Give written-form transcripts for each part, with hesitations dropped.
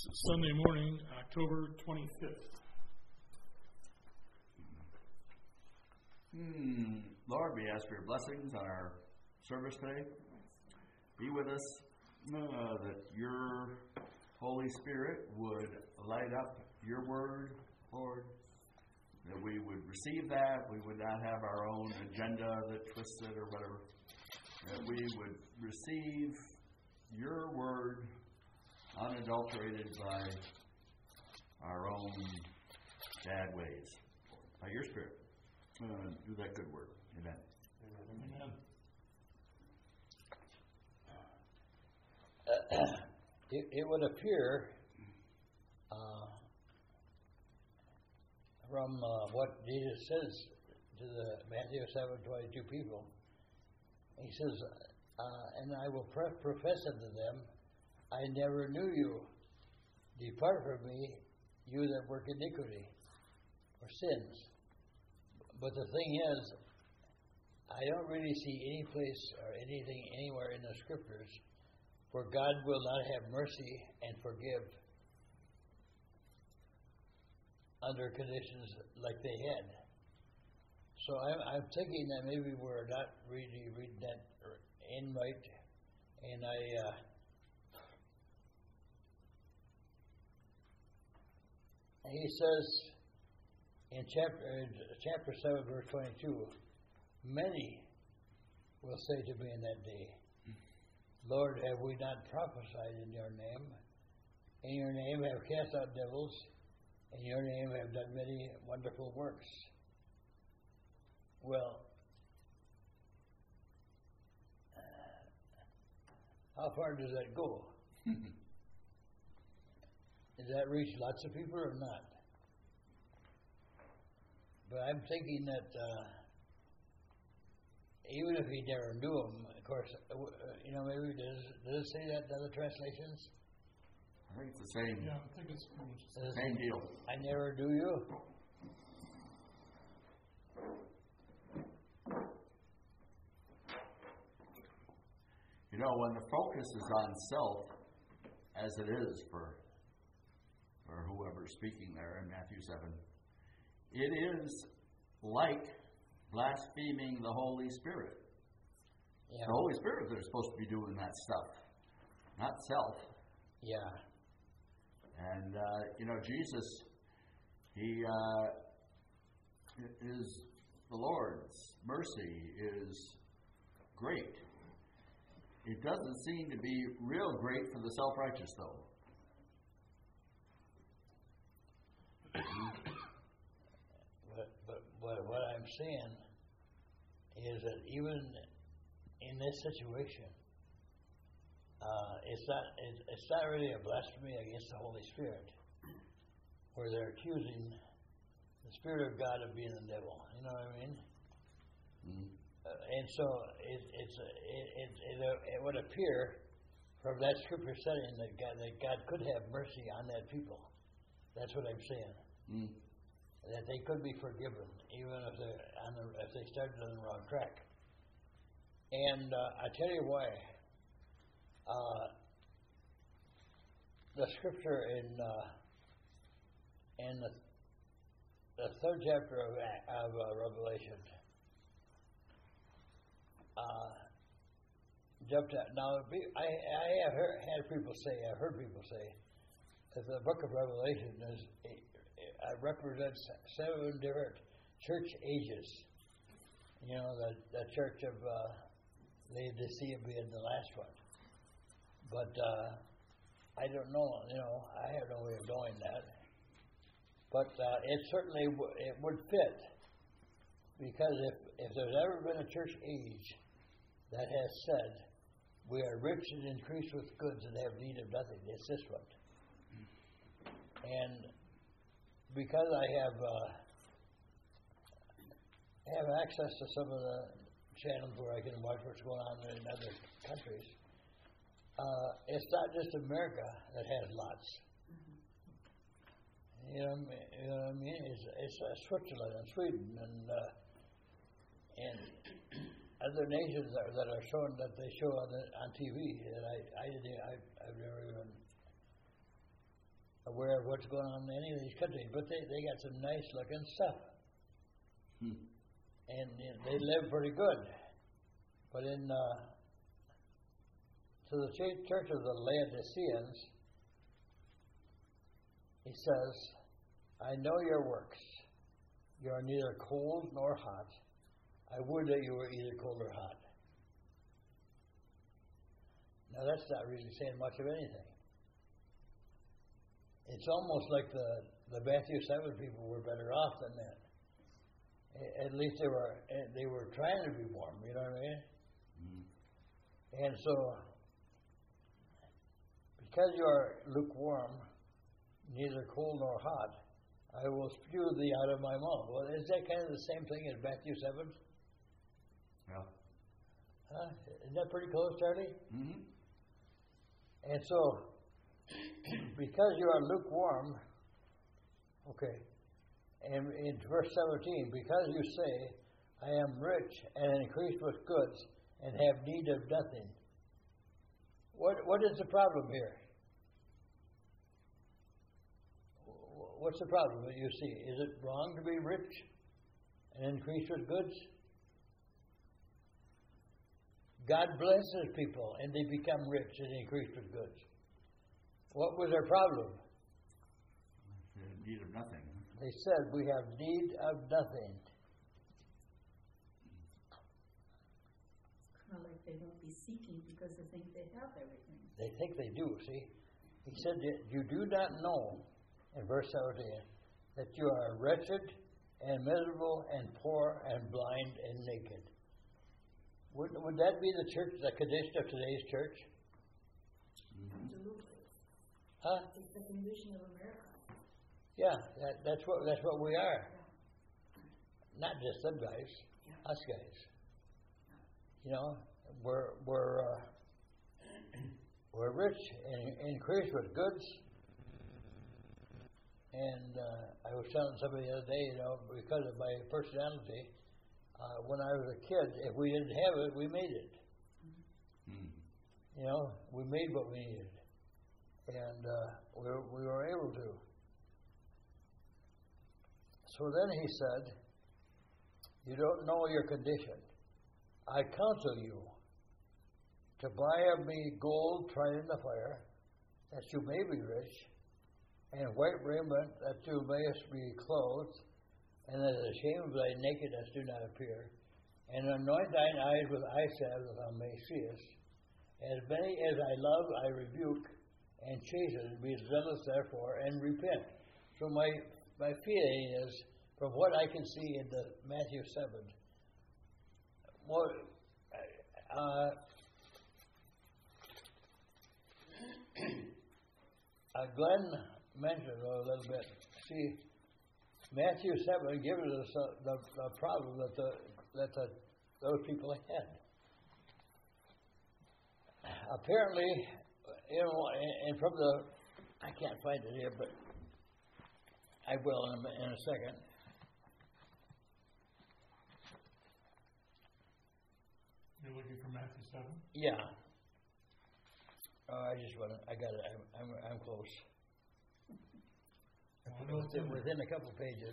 Sunday morning, October 25th. Lord, we ask for your blessings on our service today. Be with us, that your Holy Spirit would light up your word, Lord, that we would receive that. We would not have our own agenda that twists it or whatever. That we would receive your word unadulterated by our own bad ways. By your Spirit. Do that good work. Amen. Amen. It would appear from what Jesus says to the Matthew 7:22 people, he says, and I will profess unto them, I never knew you. Depart from me, you that work iniquity or sins. But the thing is, I don't really see any place or anything anywhere in the Scriptures where God will not have mercy and forgive under conditions like they had. So I'm thinking that maybe we're not really reading that in right, and he says in chapter 7, verse 22, many will say to me in that day, Lord, have we not prophesied in your name? In your name have cast out devils, in your name have done many wonderful works. Well, how far does that go? Does that reach lots of people or not? But I'm thinking that even if he never knew him, of course, maybe does it say that in other translations? I think it's the same. Yeah, I think it's the same deal. I never knew you. When the focus is on self, as it is for whoever's speaking there in Matthew 7, it is like blaspheming the Holy Spirit. Yeah. The Holy Spirit is supposed to be doing that stuff, not self. Yeah. And, Jesus, he is the Lord's mercy is great. It doesn't seem to be real great for the self-righteous, though. But what I'm saying is that even in this situation, it's not really a blasphemy against the Holy Spirit, where they're accusing the Spirit of God of being the devil. You know what I mean? Mm-hmm. And so it would appear from that scripture setting that God could have mercy on that people. That's what I'm saying. Mm. That they could be forgiven, even if they started on the wrong track. And I tell you why. The scripture in the third chapter of Revelation. Now, I have heard people say that the book of Revelation represents 7 different church ages. The church of Laodicea being the last one. But I don't know. I have no way of knowing that. But it certainly it would fit, because if there's ever been a church age that has said, we are rich and increased with goods and have need of nothing, it's this one. And because I have access to some of the channels where I can watch what's going on in other countries, it's not just America that has lots. You know what I mean? It's Switzerland and Sweden and other nations that are shown, that they show on TV that I've never even aware of what's going on in any of these countries, but they got some nice looking stuff. And they live pretty good. But to the church of the Laodiceans, he says, I know your works. You are neither cold nor hot. I would that you were either cold or hot. Now that's not really saying much of anything. It's almost like the Matthew 7 people were better off than that. At least they were trying to be warm, you know what I mean? And so, because you are lukewarm, neither cold nor hot, I will spew thee out of my mouth. Well, is that kind of the same thing as Matthew 7? Yeah. Huh? Isn't that pretty close, Charlie? Mm-hmm. And so, because you are lukewarm, okay, and in verse 17, because you say, I am rich and increased with goods and have need of nothing. What is the problem here? What's the problem that you see? Is it wrong to be rich and increased with goods? God blesses people and they become rich and increased with goods. What was their problem? Need of nothing. They said, we have need of nothing. Kind of like they won't be seeking because they think they have everything. They think they do, see? He said, you do not know, in verse 17, that you are wretched and miserable and poor and blind and naked. Would that be the church, the condition of today's church? Absolutely. Huh? It's the condition of America. Yeah, that's what we are. Not just them guys, us guys. You know, we're rich and increased with goods. And I was telling somebody the other day, you know, because of my personality, when I was a kid, if we didn't have it, we made it. You know, we made what we needed, and we were able to. So then he said, you don't know your condition. I counsel you to buy of me gold tried in the fire, that you may be rich, and white raiment, that you mayest be clothed, and that the shame of thy nakedness do not appear. And anoint thine eyes with eye salve that thou mayest see us. As many as I love, I rebuke and chasten. Be zealous, therefore, and repent. So my feeling is, from what I can see in the Matthew 7, Glenn mentioned a little bit. See, Matthew 7 gives us the problem that those people had. Apparently, you know, and from I can't find it here, but I will in a second. You're looking for Matthew 7? Yeah. I got it. I'm close. Within a couple pages.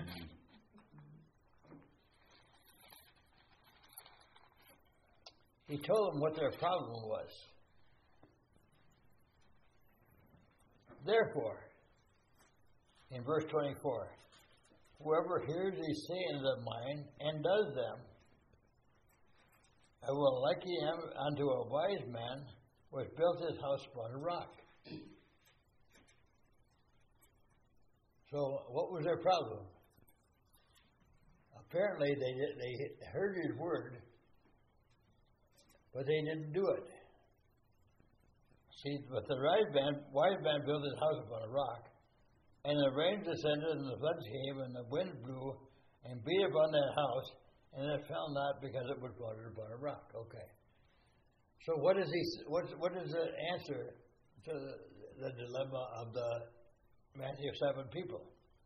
He told them what their problem was. Therefore, in verse 24, whoever hears these sayings of mine and does them, I will liken him unto a wise man which built his house upon a rock. So, what was their problem? Apparently, they heard his word, but they didn't do it. See, but the wise man built his house upon a rock, and the rain descended, and the floods came, and the wind blew, and beat upon that house, and it fell not because it was built upon a rock. Okay. So what is the answer to the dilemma of the Matthew 7 people?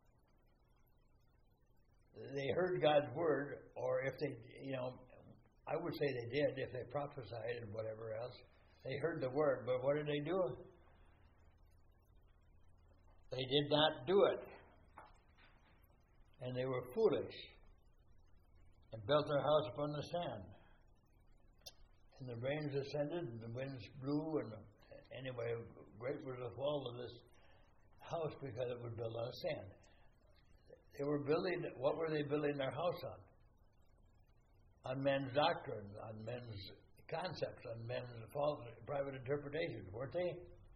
They heard God's word, or if they, you know, I would say they did, if they prophesied and whatever else. They heard the word, but what did they do? they did not do it. And they were foolish and built their house upon the sand. And the rains ascended and the winds blew, and anyway, great was the fall of this house because it was built on sand. They were building, what were they building their house on? On men's doctrines, on men's concepts, on men's false private interpretations, weren't they?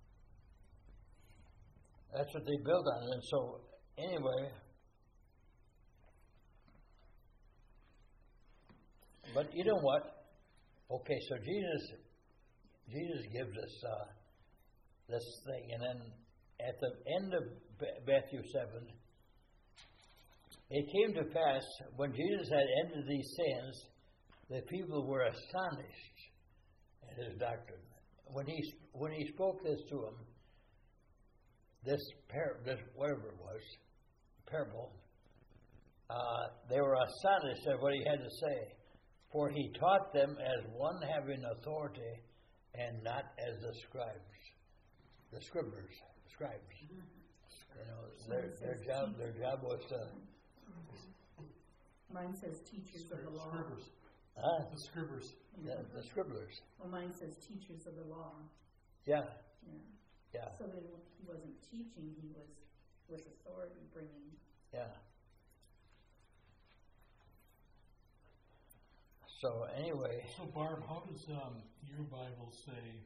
That's what they built on. And so, anyway, but you know what? Okay, so Jesus gives us this thing, and then at the end of Matthew 7, it came to pass when Jesus had ended these sayings, the people were astonished at his doctrine. When he spoke this to them, this whatever it was, parable, they were astonished at what he had to say. For he taught them as one having authority, and not as the scribes, the scribblers, scribes. You know, their job was to. Mine says teachers of the law. Scribbers. The scribbers. The scribblers. Well, mine says teachers of the law. Yeah. Yeah. So he wasn't teaching; he was with authority bringing. Yeah. So anyway. So Barb, how does your Bible say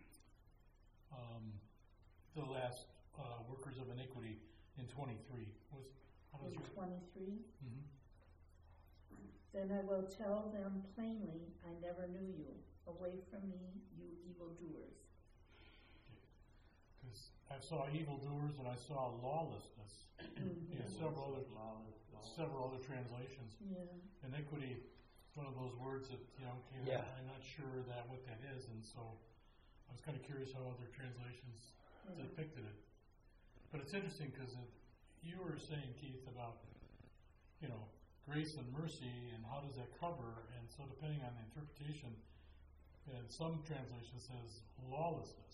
the last workers of iniquity in 23? How does In 23? Mm-hmm. Then I will tell them plainly, I never knew you. Away from me, you evildoers. Because I saw evildoers and I saw lawlessness. Mm-hmm. Several other translations. Yeah. Iniquity, one of those words that came out. I'm not sure what that is, and so I was kind of curious how other translations depicted it. But it's interesting because you were saying, Keith, about grace and mercy, and how does that cover? And so, depending on the interpretation, and some translation says lawlessness.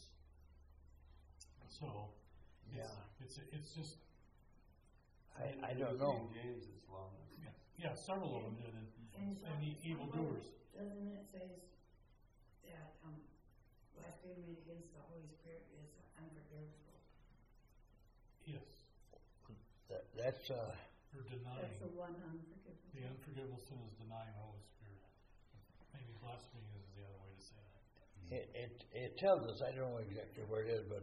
So, it's just. I don't know. James is lawless. Yeah, several of them did, and evildoers. Doesn't it say that blasphemy against the Holy Spirit is unforgivable? Yes. That's or denying. That's the one unforgivable. The unforgivable sin is denying the Holy Spirit. Maybe blasphemy is the other way to say that. it tells us. I don't know exactly where it is, but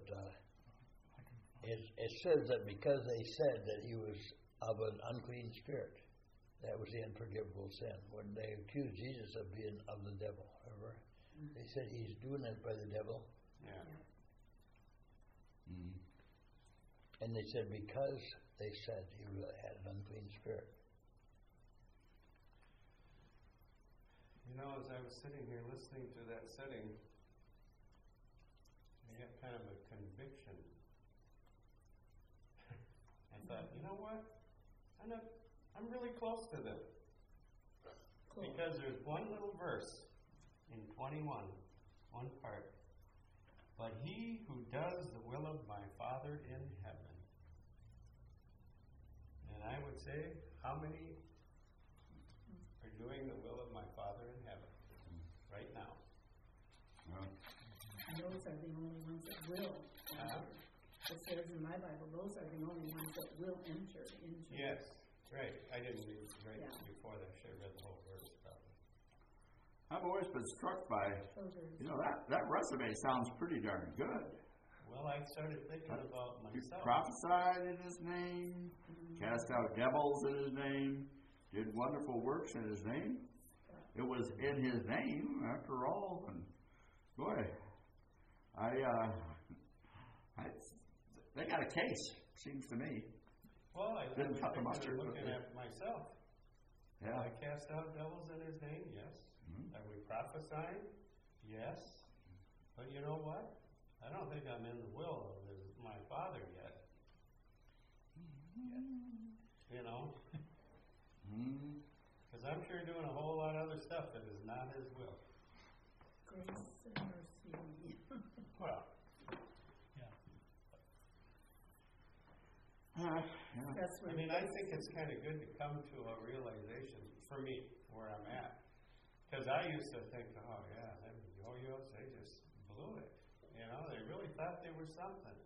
it says that because they said that he was of an unclean spirit, that was the unforgivable sin. When they accused Jesus of being of the devil, remember? Mm-hmm. They said he's doing it by the devil. Yeah. Mm-hmm. And they said because they said he had an unclean spirit. As I was sitting here listening to that setting, I got kind of a conviction. I thought, you know what? I'm really close to them. Cool. Because there's one little verse in 21, one part. But he who does the will of my Father in heaven. And I would say, how many are doing the will of my Father in heaven right now? Those are the only ones that will. It says in my Bible, those are the only ones that will enter into. Yes, right. I didn't read right before that. I should have read the whole verse probably. I've always been struck by, that resume sounds pretty darn good. Well, I started thinking about myself. He prophesied in his name, cast out devils in his name, did wonderful works in his name. It was in his name, after all. And boy, they got a case, seems to me. Well, I didn't cut the mustard. Looking at myself. Yeah. I cast out devils in his name, yes. Mm-hmm. Are we prophesying? Yes. But you know what? I don't think I'm in the will of my Father yet. Because I'm sure doing a whole lot of other stuff that is not his will. Grace and mercy. Well, that's where. I mean, I think it's kind of good to come to a realization, for me, where I'm at. Because I used to think, oh yeah, them yo-yos, they just blew it. You know, they really thought they were something.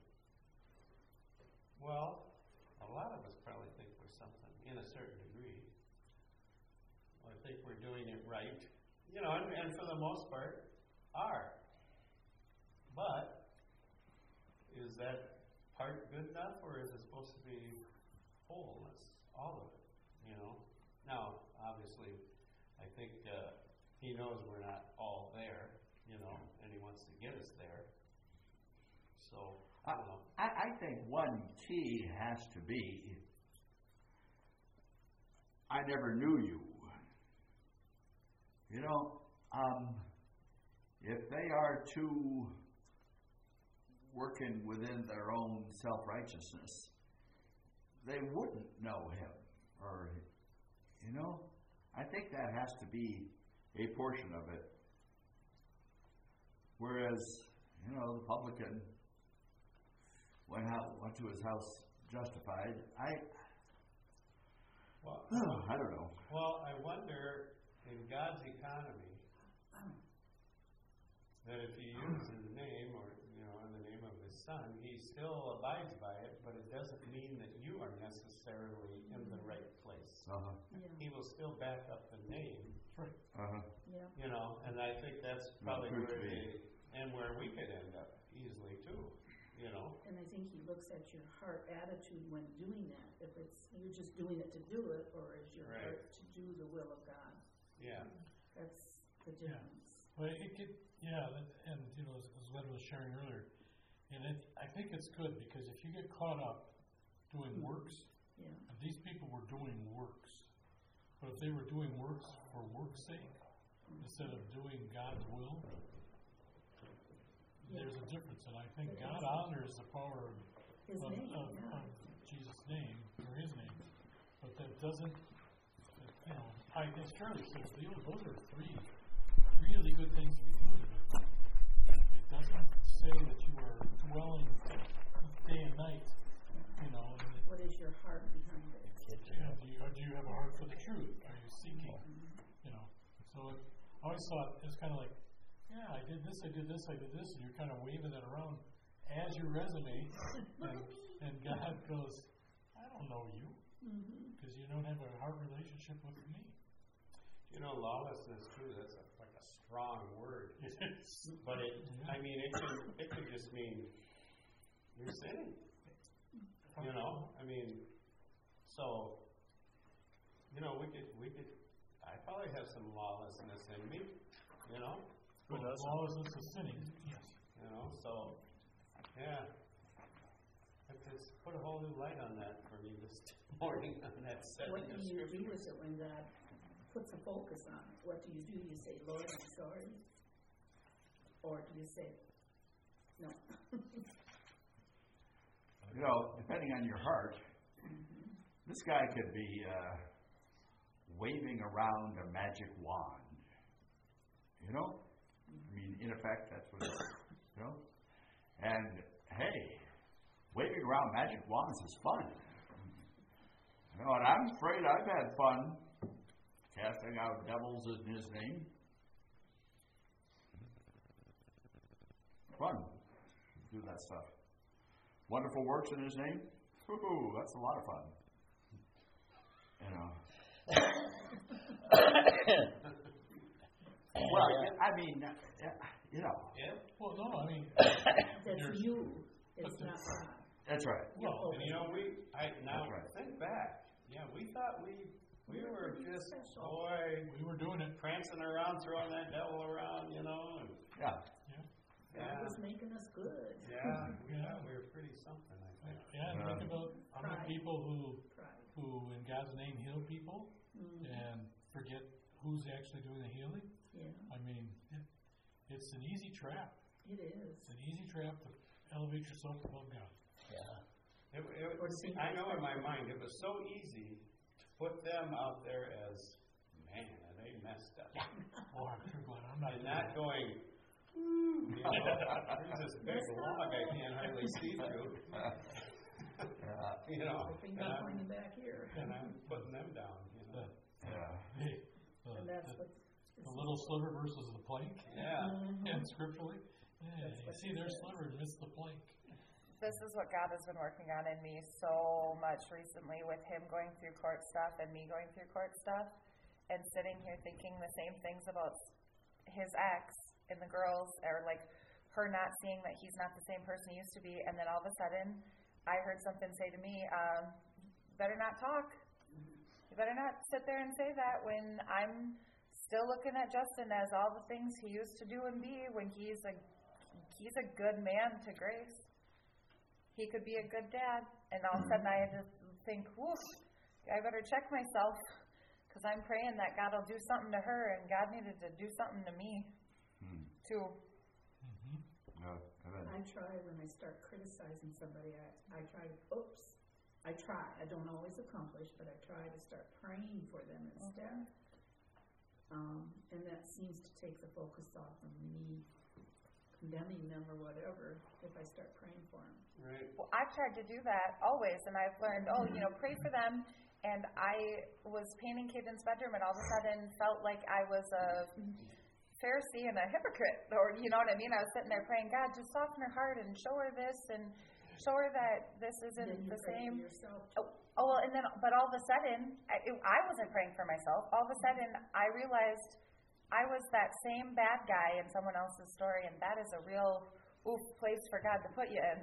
Well, a lot of us probably think we're something, in a certain degree. Or think we're doing it right. You know, and for the most part, are. But, is that part good enough, or is it supposed to be wholeness, all of it, you know? Now, obviously, I think he knows we're not all there, you know, and he wants to get us there. So, I don't know. I think one key has to be, I never knew you. You know, if they are too working within their own self-righteousness, they wouldn't know him. Or, you know, I think that has to be a portion of it. Whereas, you know, the publican went to his house justified. I don't know. Well, I wonder, in God's economy, that if he uses his name, or, you know, in the name of his son, he still abides by it, but it doesn't mean that you are necessarily in the right place. Uh-huh. Yeah. He will still back up the name. Right. Uh-huh. Yeah. You know, and I think that's probably where we could end up easily too, you know. And I think he looks at your heart attitude when doing that. If it's you're just doing it to do it, or is your Right. heart to do the will of God? Yeah. That's the difference. Well, it could, and you know, as Led was sharing earlier, and I think it's good, because if you get caught up doing works, Yeah. and these people were doing works, but if they were doing works for work's sake, instead of doing God's will, there's a difference. And I think God honors the power of His name, of Jesus' name, or his name, but that doesn't, you know, as Charlie says, those are three really good things to be doing. It doesn't say that you are dwelling day and night, you know. What is your heart behind it? Do you have a heart for the truth? Are you seeking? You know. So I always thought it was kind of like, yeah, I did this, and you're kind of waving that around as your resume, and God goes, I don't know you, because you don't have a heart relationship with me. You know, lawlessness too, that's like a strong word. But it could just mean you're sinning. You know, I mean, so, you know, we could, I probably have some lawlessness in me, you know. Lawlessness is sinning, yes. You know, so, yeah. Let's put a whole new light on that for me this morning, on that setting. What do you do with it when God puts a focus on it? What do? You say, Lord, I'm sorry? Or do you say, no? You know, depending on your heart, this guy could be waving around a magic wand. You know? I mean, in effect, that's what it is. You know? And, hey, waving around magic wands is fun. You know, and I'm afraid I've had fun casting out devils in his name. Fun. Do that stuff. Wonderful works in his name. Woo-hoo, that's a lot of fun. You know. Well, I mean, you know. Yeah. Well, no, I mean. That's you. It's not God. That's right. Well, and you know, think back. Yeah, we thought we were just, we were doing it. prancing around, throwing that devil around, you know. And Yeah. God was making us good. Yeah, we thought we were pretty something, I think. Yeah, and think about how many people who in God's name heal people and forget who's actually doing the healing. Yeah. I mean, it's an easy trap. It is. It's an easy trap to elevate yourself above God. Yeah. I know in my mind it was so easy to put them out there as, man, are they messed up. Oh, I'm so glad I'm not. And not going, you know, there's this big log I can't hardly see through. You know, The finger pointing back here. and I'm putting them down, you know. Hey, And that's what. the little sliver versus the plank. Yeah. And scripturally, That's you what see it their says. sliver and miss the plank. This is what God has been working on in me so much recently with him going through court stuff and me going through court stuff and sitting here thinking the same things about his ex and the girls, or like her not seeing that he's not the same person he used to be, and then all of a sudden I heard something say to me, better not talk. You better not sit there and say that when I'm still looking at Justin as all the things he used to do and be, when he's a good man to Grace. He could be a good dad. And all of a sudden I had to think, whoosh, I better check myself, because I'm praying that God will do something to her, and God needed to do something to me too. I try when I start criticizing somebody, I try I don't always accomplish, but I try to start praying for them instead. And that seems to take the focus off of me condemning them or whatever if I start praying for them. Right. Well, I've tried to do that always, and I've learned, pray for them. And I was painting Caden's bedroom and all of a sudden felt like I was a Pharisee and a hypocrite, or you know what I mean? I was sitting there praying, God, just soften her heart and show her this and show her that this isn't Then you the pray same. for yourself. But all of a sudden, I wasn't praying for myself. All of a sudden, I realized I was that same bad guy in someone else's story, and that is a real place for God to put you in.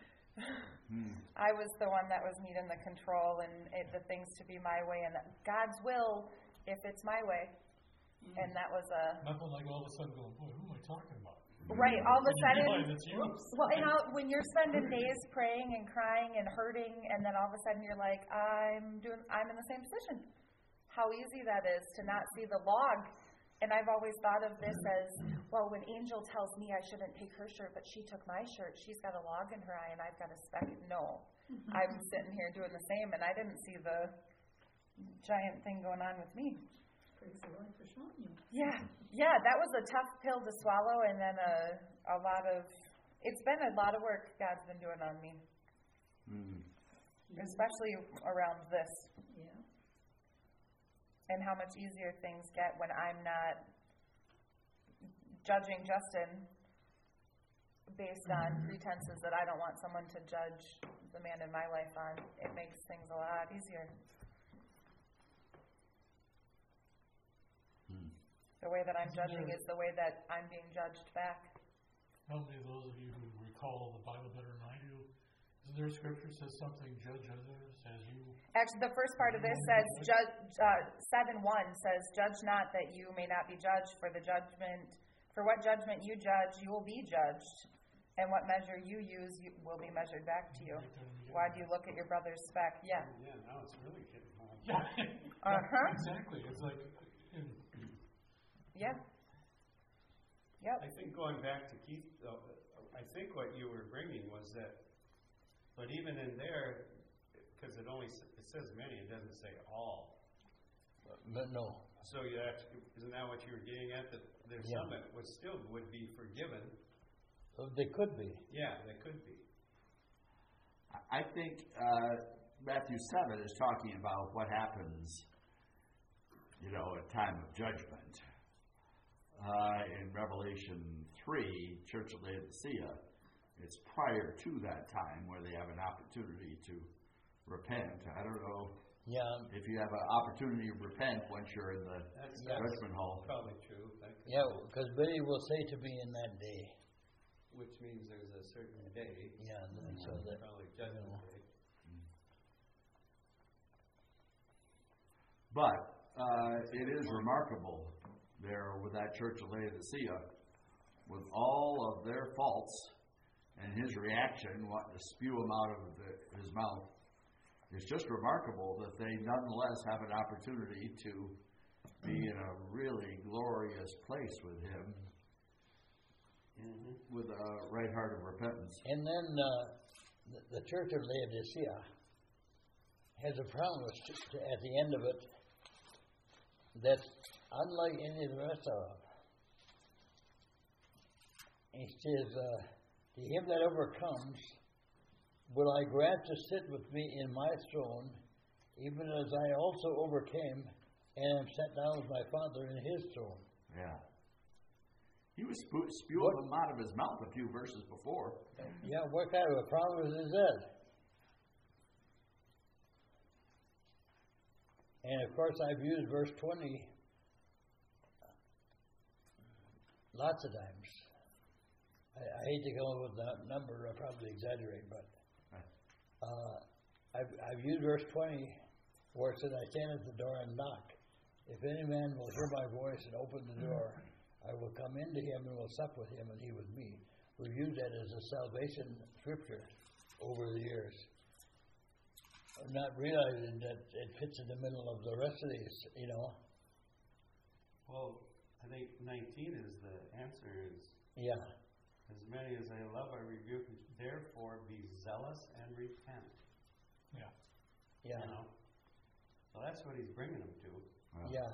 I was the one that was needing the control and the things to be my way, and God's will if it's my way. And that was Nothing like all of a sudden going, boy, who am I talking about? right. All of a You sudden, realize it's you. well, when you're spending days praying and crying and hurting, and then all of a sudden you're like, I'm in the same position. How easy that is to not see the log. And I've always thought of this as, well, when Angel tells me I shouldn't take her shirt, but she took my shirt, she's got a log in her eye and I've got a speck. No. I'm sitting here doing the same, and I didn't see the giant thing going on with me. Praise the Lord for showing you. Yeah, that was a tough pill to swallow, and then it's been a lot of work God's been doing on me. Especially around this. Yeah. And how much easier things get when I'm not judging Justin based on pretenses that I don't want someone to judge the man in my life on. It makes things a lot easier. The way that I'm judging is the way that I'm being judged back. How many of those of you who recall the Bible better than I do, isn't there a scripture that says something, judge others as you... Actually, the first part of this says, 7:1 says, judge not that you may not be judged, for what judgment you judge, you will be judged, and what measure you use will be measured back to you. Why do you look at your brother's speck? Yeah. Yeah, now it's really getting home. Exactly. It's like... Yeah. Yep. I think going back to Keith, though, I think what you were bringing was that, but even in there, because it says many, it doesn't say all. But no. So isn't that what you were getting at? That there's some that would be forgiven. They could be. Yeah, they could be. I think Matthew 7 is talking about what happens, at time of judgment. In Revelation 3, Church of Laodicea, it's prior to that time where they have an opportunity to repent. I don't know if you have an opportunity to repent once you're in the judgment hall. Probably true. Because Billy will say to me in that day. Which means there's a certain day. Yeah, so that, probably judgment day. But it is remarkable there with that Church of Laodicea, with all of their faults and his reaction, wanting to spew them out of his mouth. It's just remarkable that they nonetheless have an opportunity to be in a really glorious place with him, with a right heart of repentance. And then the Church of Laodicea has a promise at the end of it that, unlike any of the rest of them, he says, to him that overcomes, will I grant to sit with me in my throne, even as I also overcame and am set down with my Father in his throne. Yeah. He was spewing them out of his mouth a few verses before. Yeah, what kind of a promise is that? And of course, I've used verse 20 lots of times. I hate to come up with that number, I probably exaggerate, but I've used verse 20 where it says, I stand at the door and knock. If any man will hear my voice and open the door, I will come into him and will sup with him and he with me. We've used that as a salvation scripture over the years, not realizing that it fits in the middle of the rest of these, you know. Well, I think 19 is the answer is, Yeah. as many as I love, I rebuke, therefore be zealous and repent. Yeah. Yeah. You know? So that's what he's bringing them to. Yeah.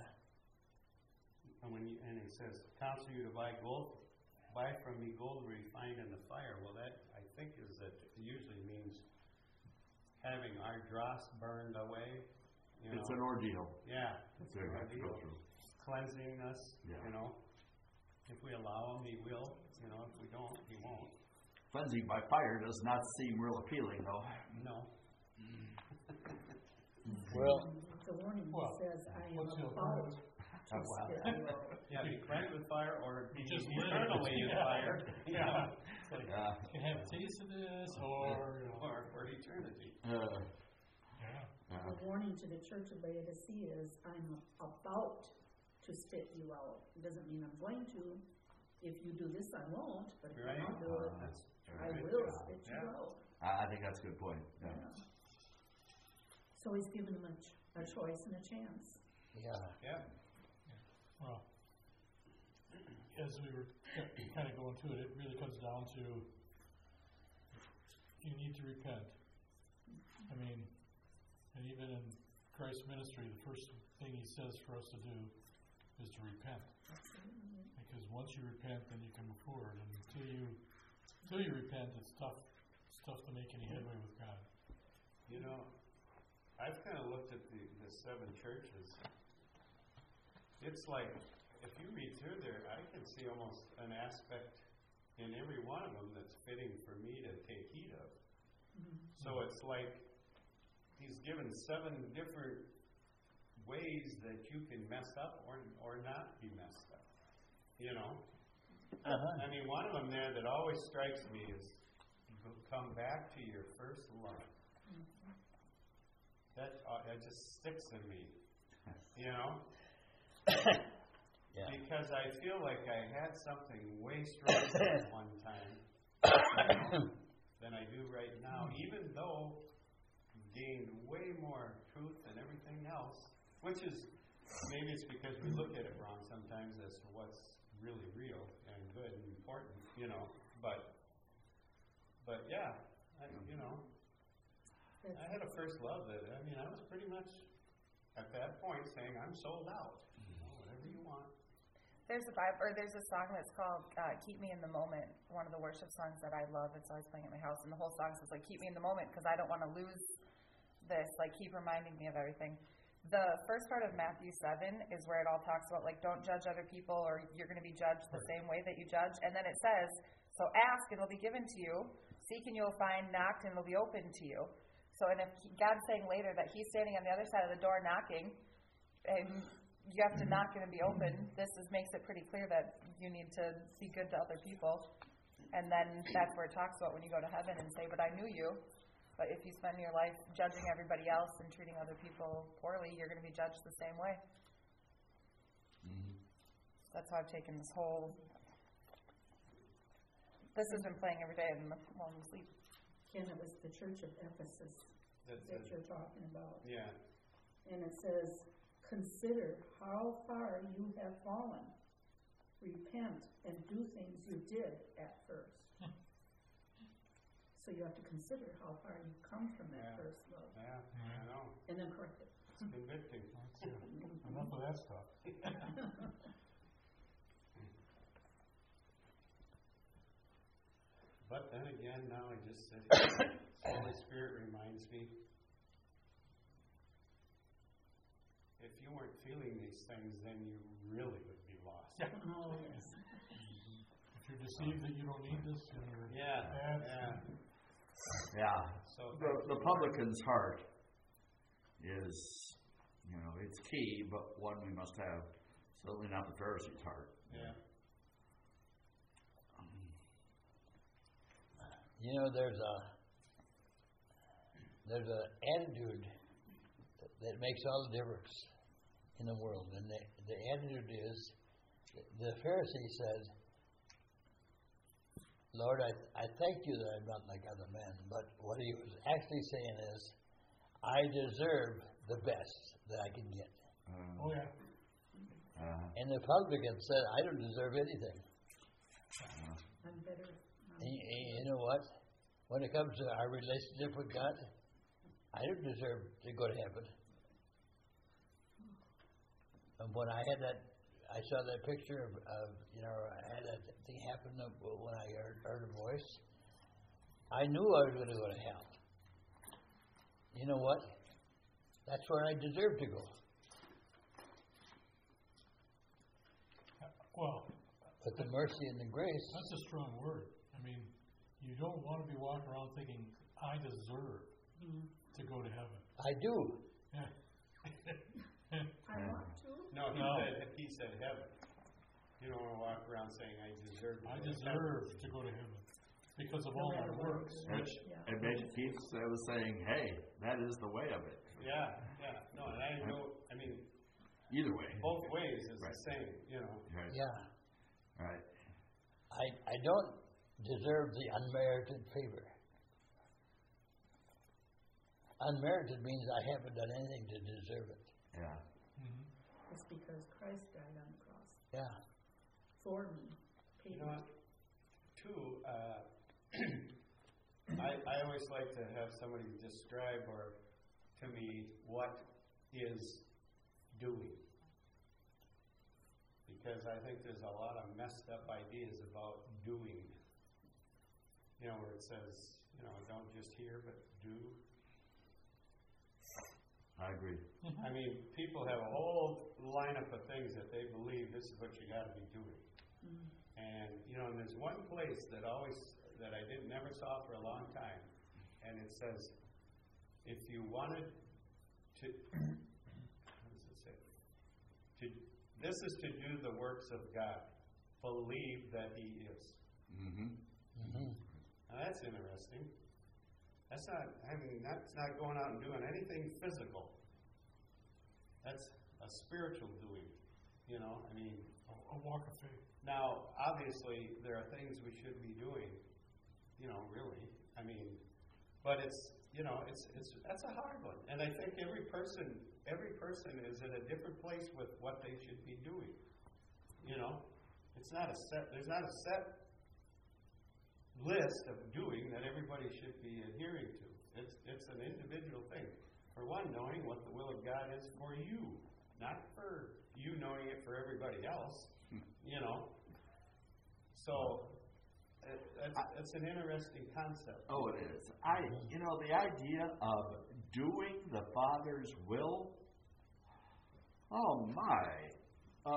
And he says, counsel you to buy from me gold refined in the fire. Well, that, I think, is that usually means having our dross burned away. It's an ordeal. Yeah. It's an ordeal. Cleansing us, yeah. You know. If we allow him, he will. You know, if we don't, he won't. Cleansing by fire does not seem real appealing, though. No. Well, the warning says, I am about to spit you out. Yeah, be cleansed with fire or be Just eternally in fire. Yeah. It's like, you can have a taste of this or for eternity. The warning to the church of Laodicea is, I'm about to spit you out. It doesn't mean I'm going to. If you do this, I won't. But if I do it, I will spit you out. I think that's a good point. Yeah. So he's given them a choice and a chance. Yeah. Well, as we were kind of going through it, it really comes down to you need to repent. I mean, and even in Christ's ministry, the first thing he says for us to do is to repent. Because once you repent, then you can move forward. And until you repent, it's tough to make any headway with God. You know, I've kind of looked at the 7 churches. It's like, if you read through there, I can see almost an aspect in every one of them that's fitting for me to take heed of. Mm-hmm. So it's like he's given 7 different ways that you can mess up or not be messed up. You know? I mean, one of them there that always strikes me is come back to your first love. Mm-hmm. That just sticks in me. You know? Yeah. Because I feel like I had something way stronger at one time than I do right now, even though I've gained way more truth and everything else, which is, maybe it's because we look at it wrong sometimes as to what's really real and good and important, you know, but yeah, I had a first love that, I mean, I was pretty much at that point saying, I'm sold out. Whatever you want. There's a song that's called Keep Me in the Moment, one of the worship songs that I love. It's always playing at my house, and the whole song says, like, keep me in the moment because I don't want to lose this. Like, keep reminding me of everything. The first part of Matthew 7 is where it all talks about, like, don't judge other people or you're going to be judged the same way that you judge. And then it says, so ask and it'll be given to you. Seek and you'll find. Knock and it'll be open to you. So, and if God's saying later that he's standing on the other side of the door knocking, and you have to knock and be open, this makes it pretty clear that you need to be good to other people. And then that's where it talks about when you go to heaven and say, but I knew you. But if you spend your life judging everybody else and treating other people poorly, you're going to be judged the same way. Mm-hmm. That's how I've taken this whole... This has been playing every day while I'm asleep. Ken, it was the church of Ephesus that you're talking about. Yeah. And it says, consider how far you have fallen. Repent and do things you did at first. So you have to consider how far you've come from that first love. Yeah, I know. And then correct it. It's convicting. Enough of that stuff. But then again, now I just sit Holy Spirit reminds me, if you weren't feeling these things, then you really would be lost. Yeah. Oh, yes. If you're deceived that you don't need this, and you're bad, Yeah. So The publican's heart is, it's key, but one we must have. Certainly not the Pharisee's heart. Yeah. There's an attitude that makes all the difference in the world, and the attitude is, the Pharisee says, Lord, I thank you that I'm not like other men, but what he was actually saying is, I deserve the best that I can get. oh yeah, And the publican said, I don't deserve anything. I'm better. And you know what? When it comes to our relationship with God, I don't deserve to go to heaven. And when I saw that picture of I had that thing happen when I heard a voice, I knew I was going to go to hell. You know what? That's where I deserve to go. well, But the mercy and the grace. that's a strong word. I mean, you don't want to be walking around thinking, I deserve to go to heaven. I do. Yeah. I want to. No, No. he said heaven. You don't want to walk around saying, I deserve to I go to deserve to go to heaven because of all my works. And Major Keith was saying, hey, that is the way of it. Yeah. No, and I know, Either way. both ways is Right. the same, Right. Yeah. Right. I don't deserve the unmerited favor. Unmerited means I haven't done anything to deserve it. Yeah. It's because Christ died on the cross Yeah. for me. You know what? Too, I always like to have somebody describe to me what is doing. Because I think there's a lot of messed up ideas about doing. Where it says, don't just hear, but do. I agree. People have a whole lineup of things that they believe this is what you got to be doing. And, and there's one place that I never saw for a long time. And it says, if you wanted to, what does it say? This is to do the works of God. Believe that He is. Now that's interesting. That's not going out and doing anything physical. That's a spiritual doing. A walk of faith. Now, obviously, there are things we should be doing. Really. But that's a hard one. And I think every person is in a different place with what they should be doing. There's not a set list of doing that everybody should be adhering to. It's an individual thing. For one, knowing what the will of God is for you, not for you knowing it for everybody else. So it's an interesting concept. Oh, it is. The idea of doing the Father's will. Oh my!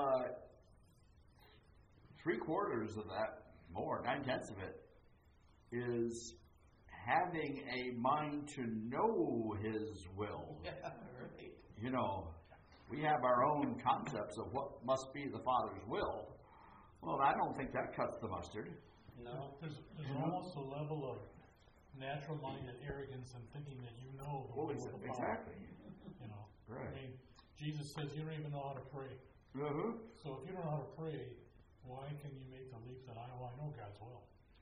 3/4 of that, more 9/10 of it, is having a mind to know His will. Yeah, right. We have our own concepts of what must be the Father's will. Well, I don't think that cuts the mustard. No. There's almost a level of natural-minded arrogance and thinking that you know the will of the Father. Exactly. Right. Jesus says you don't even know how to pray. So if you don't know how to pray, why can you make the leap that I know God's will?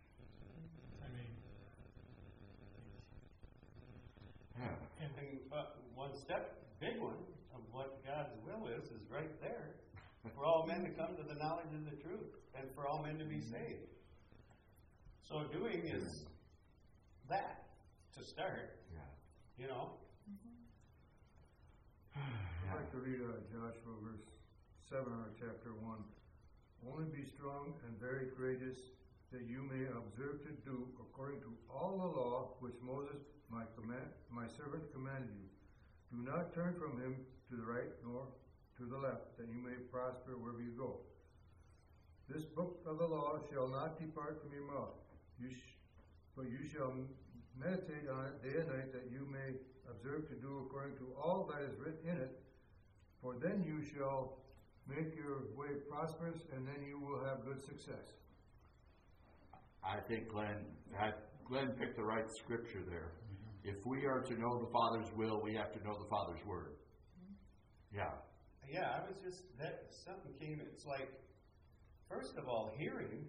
And one step, big one, of what God's will is right there. For all men to come to the knowledge of the truth, and for all men to be saved. So doing is that, to start. Yeah. I'd like to read Joshua verse 7 of chapter 1. Only be strong and very courageous, that you may observe to do according to all the law which Moses my servant commanded you. Do not turn from him to the right nor to the left, that you may prosper wherever you go. This book of the law shall not depart from your mouth, but you shall meditate on it day and night, that you may observe to do according to all that is written in it. For then you shall make your way prosperous, and then you will have good success. I think Glenn picked the right scripture there. Mm-hmm. If we are to know the Father's will, we have to know the Father's word. Mm-hmm. Yeah. Yeah, I was just, something came, it's like, first of all, hearing,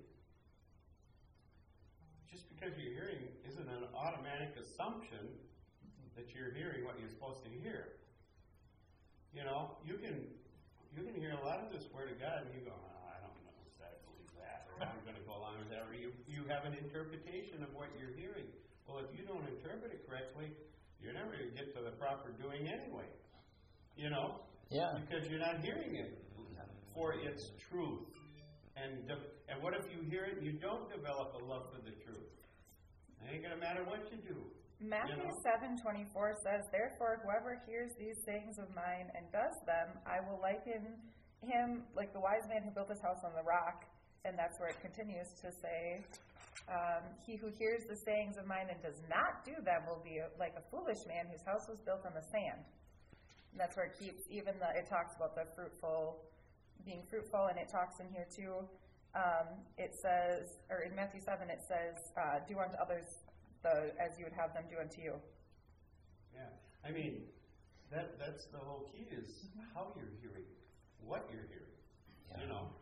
just because you're hearing isn't an automatic assumption that you're hearing what you're supposed to hear. You know, you can hear a lot of this Word of God and you go, oh, I don't know if I believe that, or I'm going to go along with that, or you have an interpretation of what you're hearing. Well, if you don't interpret it correctly, you're never going to get to the proper doing anyway. You know? Yeah. Because you're not hearing it for its truth. And what if you hear it and you don't develop a love for the truth? It ain't going to matter what you do. Matthew 7:24 says, "Therefore, whoever hears these sayings of mine and does them, I will liken him like the wise man who built his house on the rock." And that's where it continues to say, "He who hears the sayings of mine and does not do them will be like a foolish man whose house was built on the sand." And that's where it keeps, it talks about the being fruitful, and it talks in here too. It says, or in Matthew 7, it says, "Do unto others as you would have them do unto you." Yeah, I mean, that's the whole key is how you're hearing, what you're hearing. Yeah. You know.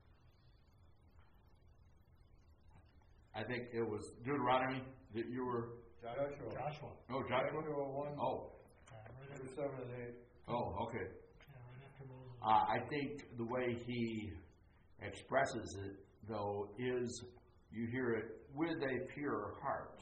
I think it was Deuteronomy that you were. Joshua. Oh, Joshua. 1. Oh. Verse 7 and 8. Oh, okay. Yeah, right after Moses. I think the way he expresses it, though, is you hear it with a pure heart.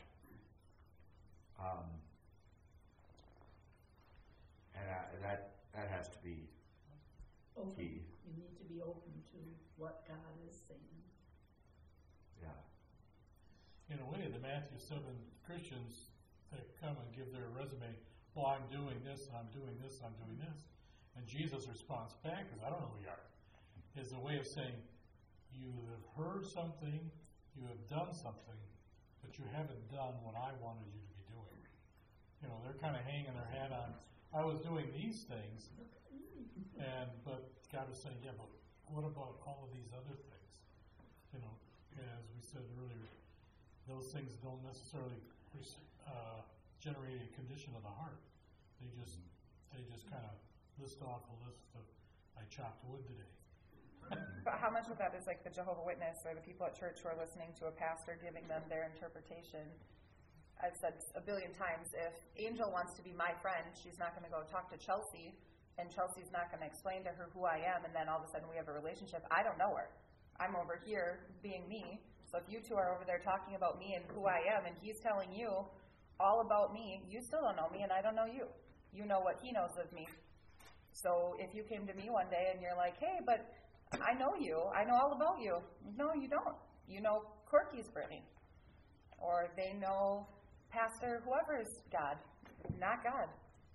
And that has to be open. Key. You need to be open to what God is saying. Yeah. In a way, the Matthew 7 Christians that come and give their resume, well, I'm doing this, I'm doing this, I'm doing this. And Jesus' response back, because I don't know who you are, is a way of saying, you have heard something, you have done something, but you haven't done what I wanted you to be doing. You know, they're kind of hanging their hat on, I was doing these things, but God was saying, yeah, but what about all of these other things? You know, as we said earlier, those things don't necessarily generate a condition of the heart. They just kind of list off a list of, I chopped wood today. But how much of that is like the Jehovah's Witness or the people at church who are listening to a pastor giving them their interpretation? I've said a billion times, if Angel wants to be my friend, she's not going to go talk to Chelsea, and Chelsea's not going to explain to her who I am, and then all of a sudden we have a relationship. I don't know her. I'm over here being me. So if you two are over there talking about me and who I am, and he's telling you all about me, you still don't know me, and I don't know you. You know what he knows of me. So if you came to me one day and you're like, hey, but I know you. I know all about you. No, you don't. You know Corky's Brittany. Or they know Pastor whoever's God, not God.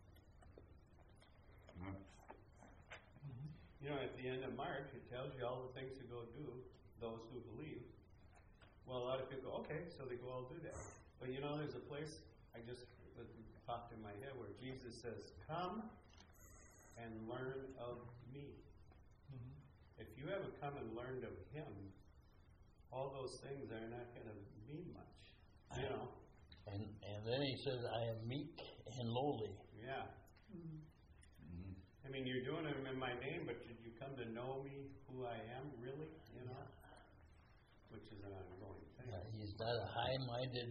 Mm-hmm. You know, at the end of March, it tells you all the things to go do, those who believe. Well, a lot of people go, okay, so they go all do that. But you know, there's a place, it popped in my head, where Jesus says, come and learn of me. Mm-hmm. If you haven't come and learned of him, all those things are not going to mean much, you know. And then he says, I am meek and lowly. Yeah. Mm-hmm. Mm-hmm. I mean, you're doing them in my name, but did you come to know me, who I am, really? You know? Yeah. Which is an ongoing thing. He's not a high-minded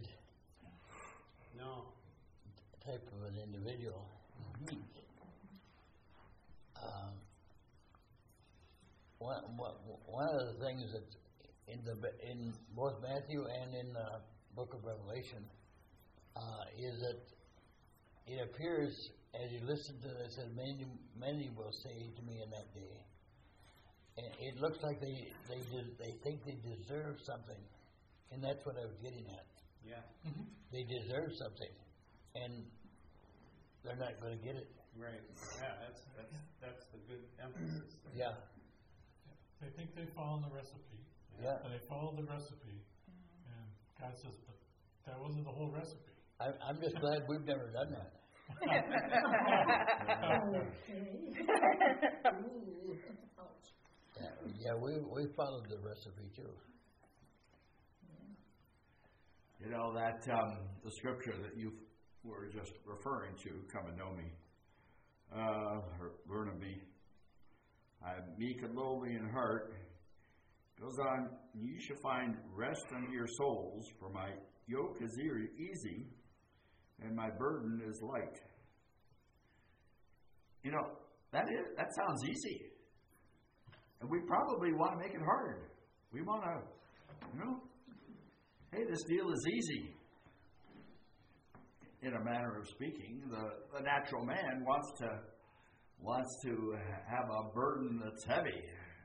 type of an individual. Meek. One of the things that in both Matthew and in the book of Revelation is that it appears as you listen to this that many will say to me in that day, and it looks like they think they deserve something And that's what I was getting at. Yeah. They deserve something, and they're not going to get it. Right. Yeah, that's the good emphasis there. Yeah. They think they followed the recipe. Yeah. And they followed the recipe, and God says, but that wasn't the whole recipe. I'm just glad we've never done that. Okay. Ooh, ouch. Yeah, we followed the recipe too. You know, that the scripture that you were just referring to, come and know me, learn of me. I'm meek and lowly in heart. Goes on, you shall find rest unto your souls, for my yoke is easy, and my burden is light. You know, that sounds easy. And we probably want to make it hard. We want to, you know, hey, this deal is easy. In a manner of speaking, the natural man wants to have a burden that's heavy,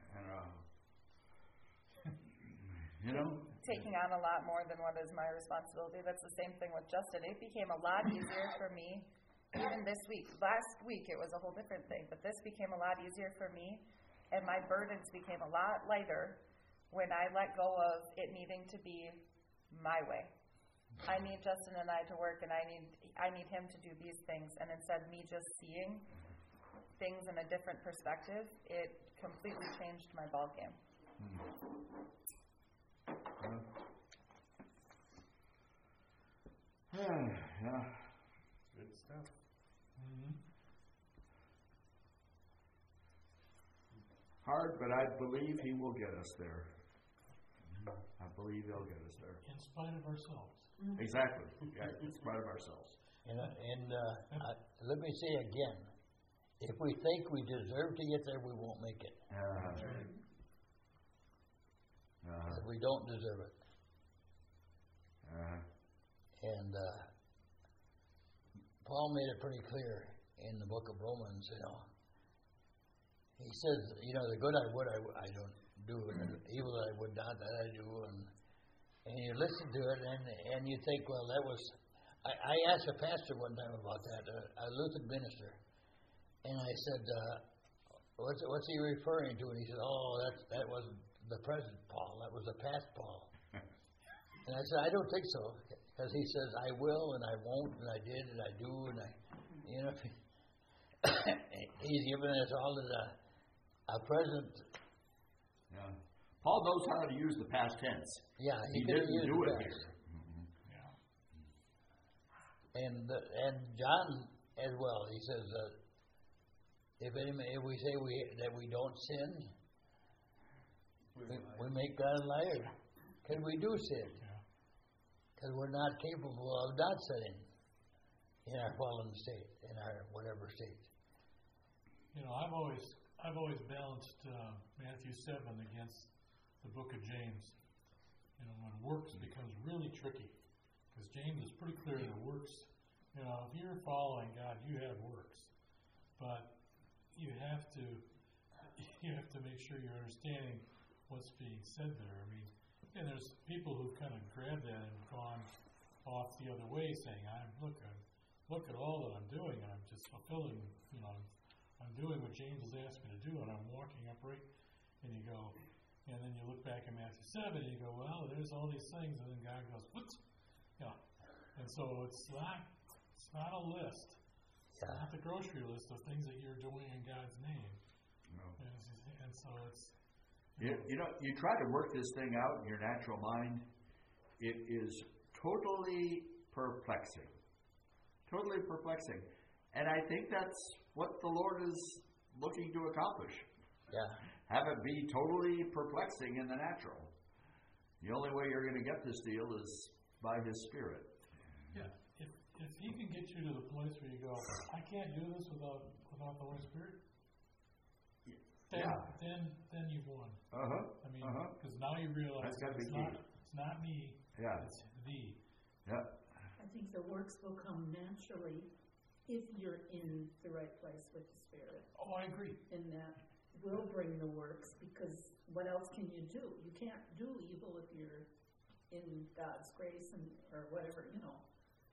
you know. Taking on a lot more than what is my responsibility. That's the same thing with Justin. It became a lot easier for me, even this week. Last week it was a whole different thing, but this became a lot easier for me, and my burdens became a lot lighter when I let go of it needing to be my way. I need Justin and I to work, and I need him to do these things. And instead of me just seeing things in a different perspective, it completely changed my ballgame. Yeah. Good stuff. Hard, but I believe he will get us there. I believe he'll get us there. In spite of ourselves. Exactly. Yeah, in spite of ourselves. And let me say again, if we think we deserve to get there, we won't make it. If we don't deserve it. And Paul made it pretty clear in the book of Romans, you know. He says, you know, the good I would, I don't do, and the evil that I would not, that I do. And you listen to it, and you think, well, that was... I asked a pastor one time about that, a Lutheran minister, and I said, what's he referring to? And he said, that wasn't the present Paul, that was the past Paul. And I said, I don't think so, because he says, I will, and I won't, and I did, and I do, and I, you know, he's given us all as a present. Yeah. Paul knows how to use the past tense. Yeah, he didn't do it here. And John as well, he says, if we say that we don't sin, we make God a liar. Because we do sin. Because we're not capable of not sinning in our fallen state, in our whatever state. You know, I've always balanced Matthew 7 against the book of James. You know, when works becomes really tricky. Because James is pretty clear that works, you know, if you're following God, you have works. But you have to make sure you're understanding what's being said there. I mean, and there's people who kind of grabbed that and gone off the other way, saying, look at all that I'm doing, and I'm just fulfilling, you know, I'm doing what James has asked me to do, and I'm walking upright. And you go, and then you look back at Matthew 7, and you go, well, there's all these things, and then God goes, what? Yeah. And so it's not a list. It's not the grocery list of things that you're doing in God's name. No. And so it's... You know, you try to work this thing out in your natural mind, it is totally perplexing. Totally perplexing. And I think that's what the Lord is looking to accomplish. Yeah. Have it be totally perplexing in the natural. The only way you're going to get this deal is by His Spirit. Yeah. If He can get you to the place where you go, I can't do this without the Holy Spirit, then you've won. I mean, because now you realize it's not me, it's Thee. Yeah. I think the works will come naturally if you're in the right place with the Spirit. Oh, I agree. And that will bring the works, because what else can you do? You can't do evil if you're in God's grace and or whatever, you know.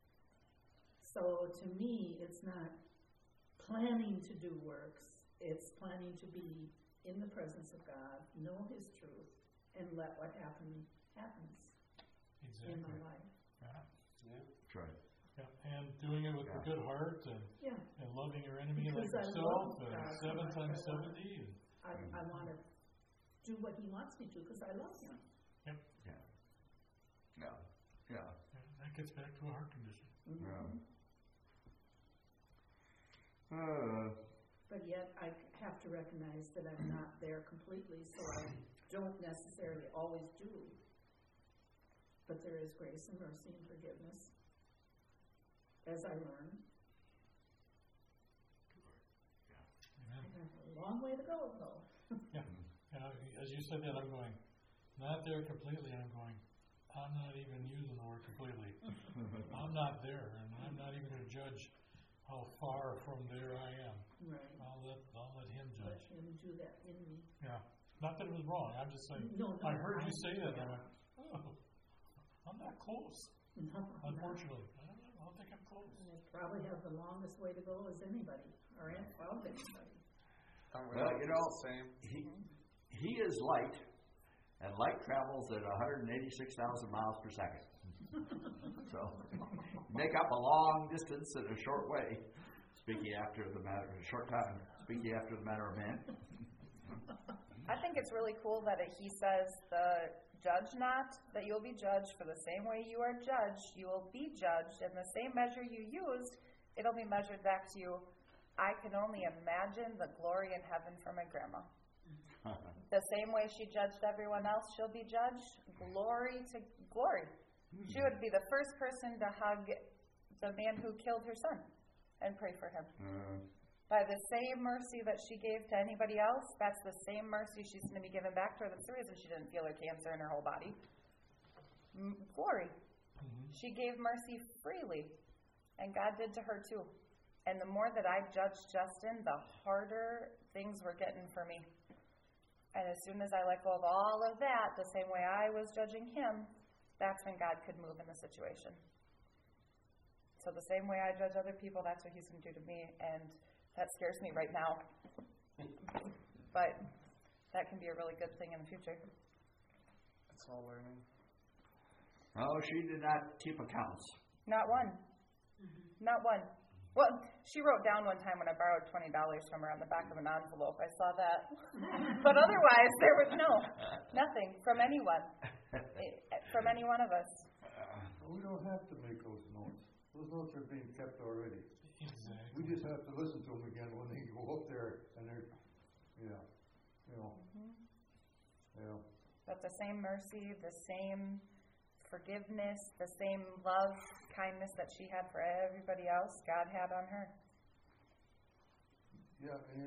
So to me, it's not planning to do works. It's planning to be in the presence of God, know His truth, and let what happens Exactly. in my life. Yeah. Yeah. That's right. Yeah. And doing it with a good heart and loving your enemy Because like I yourself love and God 7 so much. times I want 70. And, I want to do what He wants me to because I love Him. Yeah. Yeah. yeah, that gets back to a heart condition. Yeah. But yet I have to recognize that I'm not there completely, so I don't necessarily always do. But there is grace and mercy and forgiveness as I learn. Amen. I have a long way to go, though. Yeah. And as you said that, I'm going, not there completely. I'm going, I'm not even using the word completely. I'm not there, and I'm not even going to judge how far from there I am. Right. I'll let Him Let judge. Him do that in me. Yeah. Not that it was wrong. I'm just saying. No, I heard you say that, and I yeah. went, oh, I'm not close. No, Unfortunately, I don't think I'm close. I probably have the longest way to go as anybody, or of anybody. Well, you know, he is light, and light travels at 186,000 miles per second. So, make up a long distance in a short way. Speaking after the matter, a short time. Speaking after the matter of man. I think it's really cool that He says, "The judge not, that you'll be judged. For the same way you are judged, you will be judged. And the same measure you used, it'll be measured back to you." I can only imagine the glory in heaven for my grandma. The same way she judged everyone else, she'll be judged. Glory to glory. She would be the first person to hug the man who killed her son and pray for him. By the same mercy that she gave to anybody else, that's the same mercy she's going to be given back to her. That's the reason she didn't feel her cancer in her whole body. Glory. She gave mercy freely, and God did to her too. And the more that I judged Justin, the harder things were getting for me. And as soon as I let go of all of that, the same way I was judging him, that's when God could move in the situation. So the same way I judge other people, that's what He's going to do to me. And that scares me right now. But that can be a really good thing in the future. It's all learning. Oh, she did not keep accounts. Not one. Not one. Well, she wrote down one time when I borrowed $20 from her on the back of an envelope. I saw that. But otherwise, there was nothing from anyone, from any one of us. We don't have to make those notes. Those notes are being kept already. Exactly. We just have to listen to them again when they go up there and they're, But the same mercy, the same forgiveness, the same love, kindness that she had for everybody else, God had on her. Yeah, and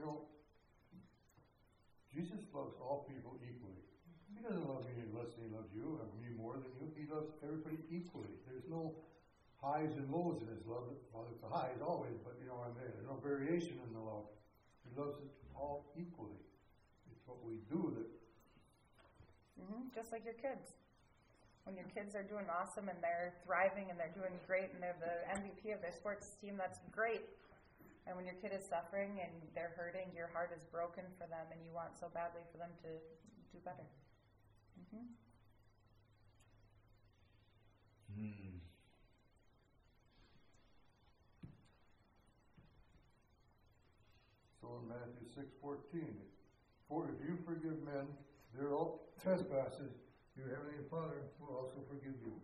Jesus loves all people equally. He doesn't love me any less than He loves you, or me more than you. He loves everybody equally. There's no highs and lows in His love. Well, it's a highs always, but there's no variation in the love. He loves us all equally. It's what we do that. Just like your kids. When your kids are doing awesome and they're thriving and they're doing great and they're the MVP of their sports team, that's great. And when your kid is suffering and they're hurting, your heart is broken for them and you want so badly for them to do better. So in Matthew 6:14, for if you forgive men their trespasses, your heavenly Father will also forgive you.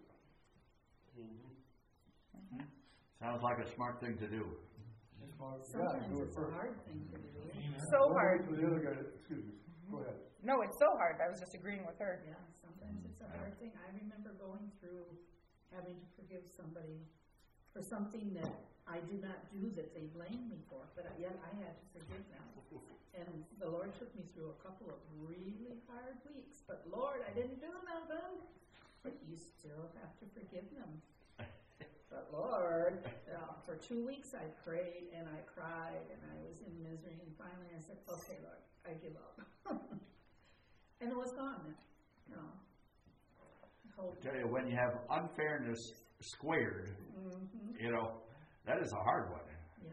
Sounds like a smart thing to do. Sometimes it's a hard thing to do. So hard. The other guy, excuse me. Go ahead. No, it's so hard. I was just agreeing with her. Yeah, sometimes it's a hard thing. I remember going through having to forgive somebody for something that I did not do that they blamed me for, but yet I had to forgive them. And the Lord took me through a couple of really hard weeks. But Lord, I didn't do nothing. But you still have to forgive them. But Lord, for 2 weeks I prayed and I cried and I was in misery. And finally I said, okay, Lord, I give up. And it was gone. Totally. tell you, when you have unfairness squared, you know, that is a hard one. Yeah.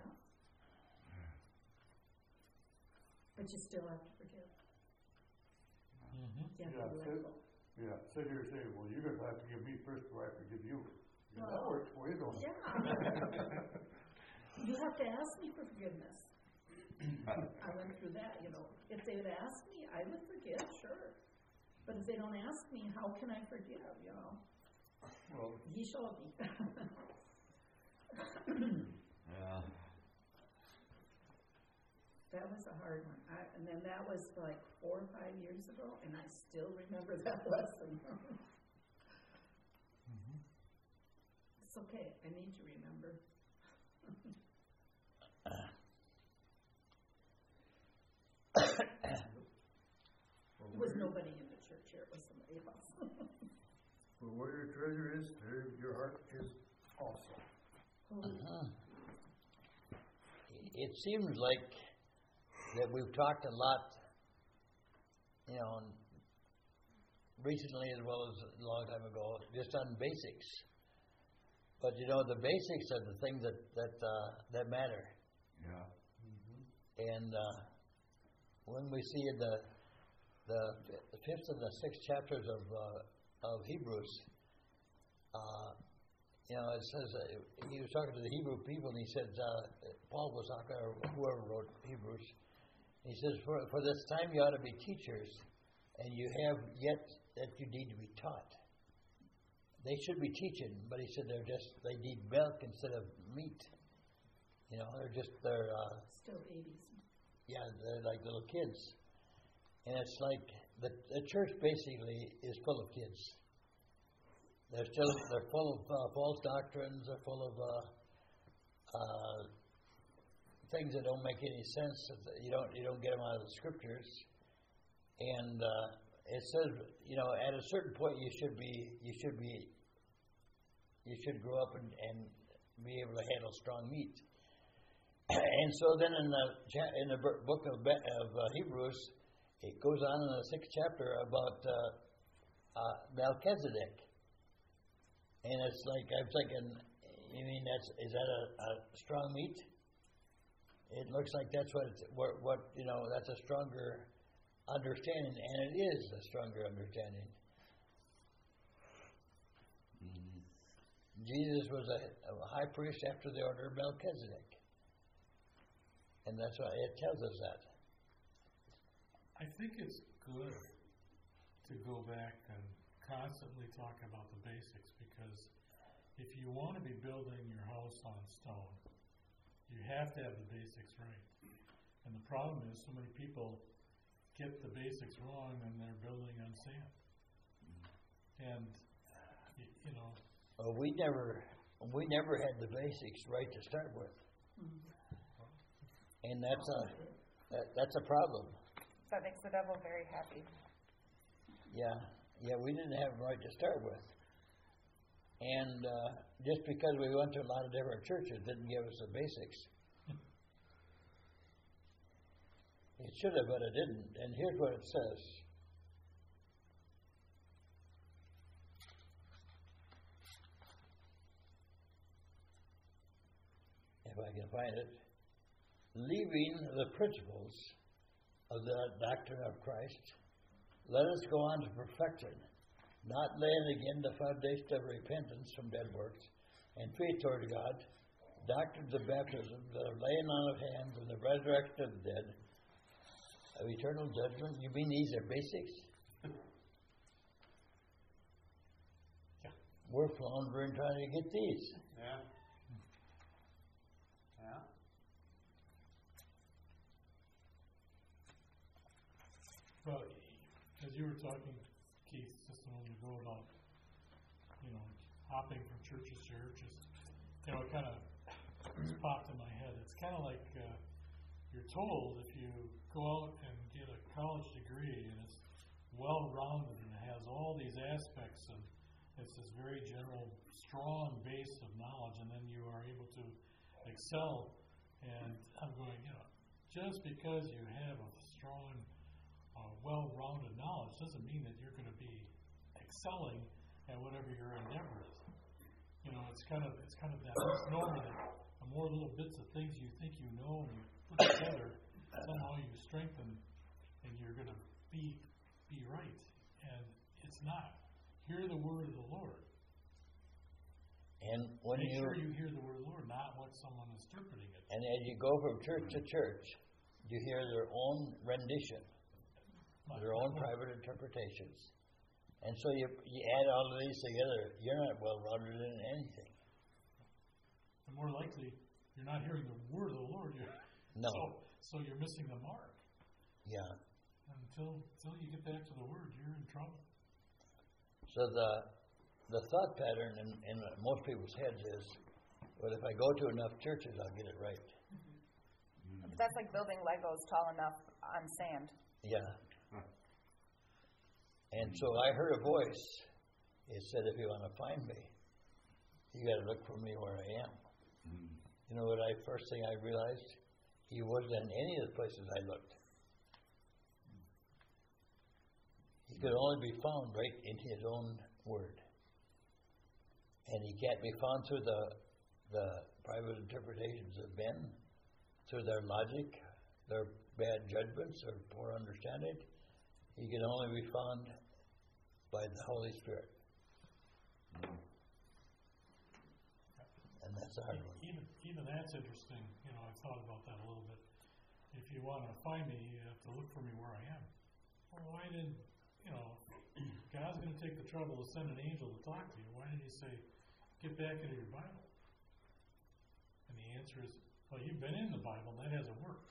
But you still have to forgive. You have to let go. Yeah, sit here and say, well, you're going to have to give me first before I forgive you. Yeah, that works for you, don't it? Yeah. You have to ask me for forgiveness. I went through that, you know. If they would ask me, I would forgive, sure. But if they don't ask me, how can I forgive, you know? Well, He showed me. Yeah. That was a hard one. And then that was like 4 or 5 years ago, and I still remember that lesson. It's okay. I need to remember. There was nobody in the church here. It was somebody else. well, where your treasure is, there your heart is also. It seems like that we've talked a lot, you know, recently as well as a long time ago, just on basics. But you know, the basics are the things that matter. Yeah. And when we see in the 5th and the 6th chapters of Hebrews, you know, it says he was talking to the Hebrew people, and he said, Paul was talking, or whoever wrote Hebrews, he says, for this time you ought to be teachers, and you have yet that you need to be taught. They should be teaching, but he said they need milk instead of meat. You know, they're Still babies. Yeah, they're like little kids. And it's like the church basically is full of kids. They're full of false doctrines. They're full of things that don't make any sense. You don't get them out of the scriptures. And it says, you know, at a certain point you should grow up and be able to handle strong meat. And so then in the book of Hebrews, it goes on in the 6th chapter about Melchizedek. And it's like, I'm thinking, you mean is that a strong meat? It looks like that's what you know, that's a stronger understanding, and it is a stronger understanding. Jesus was a high priest after the order of Melchizedek. And that's why it tells us that. I think it's good to go back and constantly talk about the basics, because if you want to be building your house on stone, you have to have the basics right. And the problem is so many people get the basics wrong and they're building on sand. And, you know... We never had the basics right to start with. And that's a problem. That makes the devil very happy. Yeah, we didn't have them right to start with. And just because we went to a lot of different churches didn't give us the basics. It should have, but it didn't. And here's what it says. If I can find it. Leaving the principles of the doctrine of Christ, let us go on to perfection, not laying again the foundation of repentance from dead works and faith toward God, doctrines of baptism, the laying on of hands, and the resurrection of the dead, of eternal judgment. You mean these are basics? Yeah. We're floundering trying to get these. Yeah. Yeah. Well, as you were talking, Keith, just a moment ago about, you know, hopping from church to church, you know, it kind of popped in my head. It's kind of like you're told if you go out and get a college degree and it's well-rounded and it has all these aspects and it's this very general, strong base of knowledge, and then you are able to excel. And I'm going, you know, just because you have a strong, well-rounded knowledge doesn't mean that you're going to be excelling at whatever your endeavor is. You know, it's kind of that misnomer that the more little bits of things you think you know and you put together, somehow you strengthen and you're going to be right. And it's not. Hear the word of the Lord. And when Make sure you hear the word of the Lord, not what someone is interpreting it. And as you go from church to church, you hear their own rendition, their own private interpretations. And so you add all of these together, you're not well-rounded in anything. And more likely, you're not hearing the word of the Lord. No. So you're missing the mark. Yeah. Until you get back to the word, you're in trouble. So the thought pattern in most people's heads is, well, if I go to enough churches, I'll get it right. But that's like building Legos tall enough on sand. Yeah. And so I heard a voice. It said, if you want to find me, you got to look for me where I am. Mm-hmm. You know what first thing I realized? He wasn't in any of the places I looked. He could only be found right in his own word. And he can't be found through the private interpretations of men, through their logic, their bad judgments, or poor understanding. He can only be found by the Holy Spirit. And that's a hard one. Even that's interesting. You know, I've thought about that a little bit. If you want to find me, you have to look for me where I am. Well, why didn't, God's going to take the trouble to send an angel to talk to you. Why did he say, get back into your Bible? And the answer is, well, you've been in the Bible, and that hasn't worked.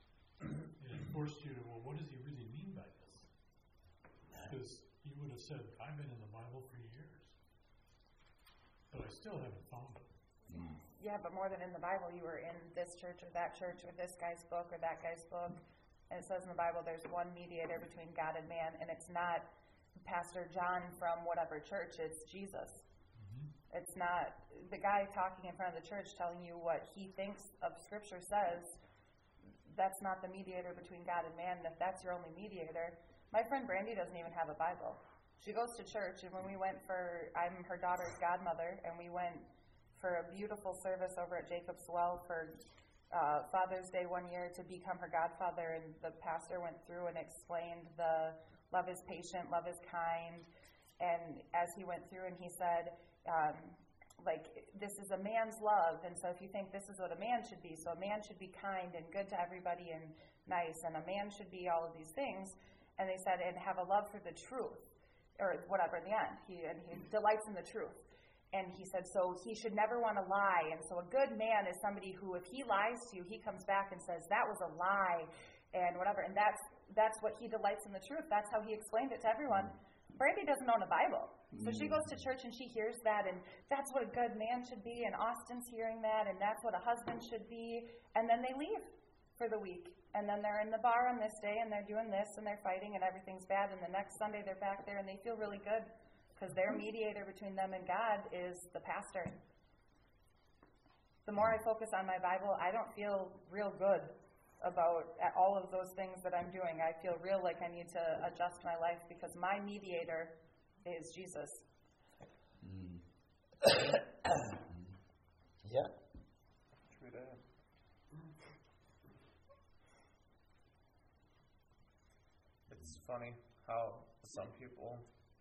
It forced you to, well, what does he really mean by this? Because you would have said, I've been in the Bible for years, but I still haven't found it. Yeah, but more than in the Bible, you were in this church or this guy's book or that guy's book. And it says in the Bible there's one mediator between God and man, and it's not Pastor John from whatever church, it's Jesus. Mm-hmm. It's not the guy talking in front of the church telling you what he thinks of Scripture says. That's not the mediator between God and man. And if that's your only mediator, my friend Brandy doesn't even have a Bible. She goes to church, and when we went I'm her daughter's godmother, and we went for a beautiful service over at Jacob's Well for Father's Day one year to become her godfather, and the pastor went through and explained the love is patient, love is kind, and as he went through and he said, this is a man's love, and so if you think this is what a man should be, so a man should be kind and good to everybody and nice, and a man should be all of these things, and they said, and have a love for the truth, or whatever in the end, he delights in the truth. And he said, so he should never want to lie. And so a good man is somebody who, if he lies to you, he comes back and says, that was a lie, and whatever. And that's what he delights in the truth. That's how he explained it to everyone. Brandy doesn't own a Bible. So she goes to church and she hears that, and that's what a good man should be, and Austin's hearing that, and that's what a husband should be. And then they leave for the week. And then they're in the bar on this day, and they're doing this, and they're fighting, and everything's bad. And the next Sunday they're back there, and they feel really good. Because their mediator between them and God is the pastor. The more I focus on my Bible, I don't feel real good about all of those things that I'm doing. I feel real like I need to adjust my life because my mediator is Jesus. Yeah. True that. It's funny how some people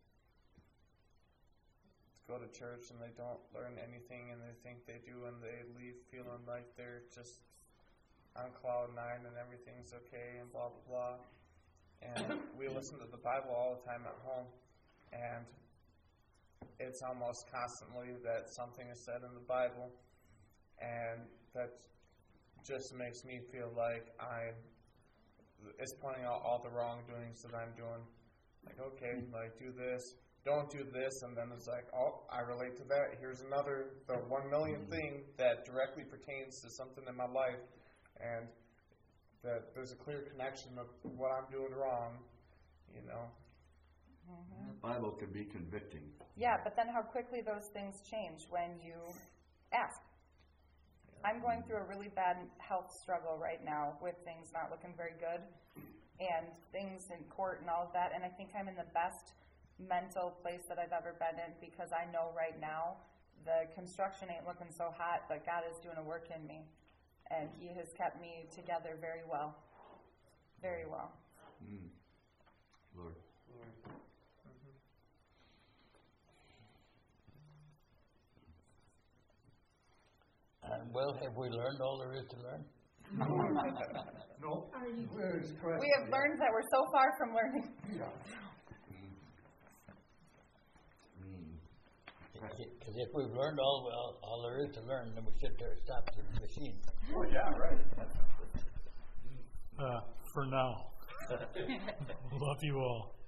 go to church and they don't learn anything and they think they do, and they leave feeling like they're just on cloud nine and everything's okay and blah blah blah. And we listen to the Bible all the time at home, and it's almost constantly that something is said in the Bible, and that just makes me feel like it's pointing out all the wrongdoings that I'm doing. Like, okay, like do this, don't do this, and then it's like, oh, I relate to that. Here's the 1 million thing that directly pertains to something in my life, and that there's a clear connection of what I'm doing wrong, The Bible can be convicting. Yeah, but then how quickly those things change when you ask. I'm going through a really bad health struggle right now with things not looking very good and things in court and all of that, and I think I'm in the best mental place that I've ever been in, because I know right now the construction ain't looking so hot, but God is doing a work in me, and He has kept me together very well. Very well. Lord. And well, have we learned all there is to learn? No. We have learned that we're so far from learning. Because if we've learned all there is to learn, then we should stop the machine. Oh, yeah, right. For now. Love you all.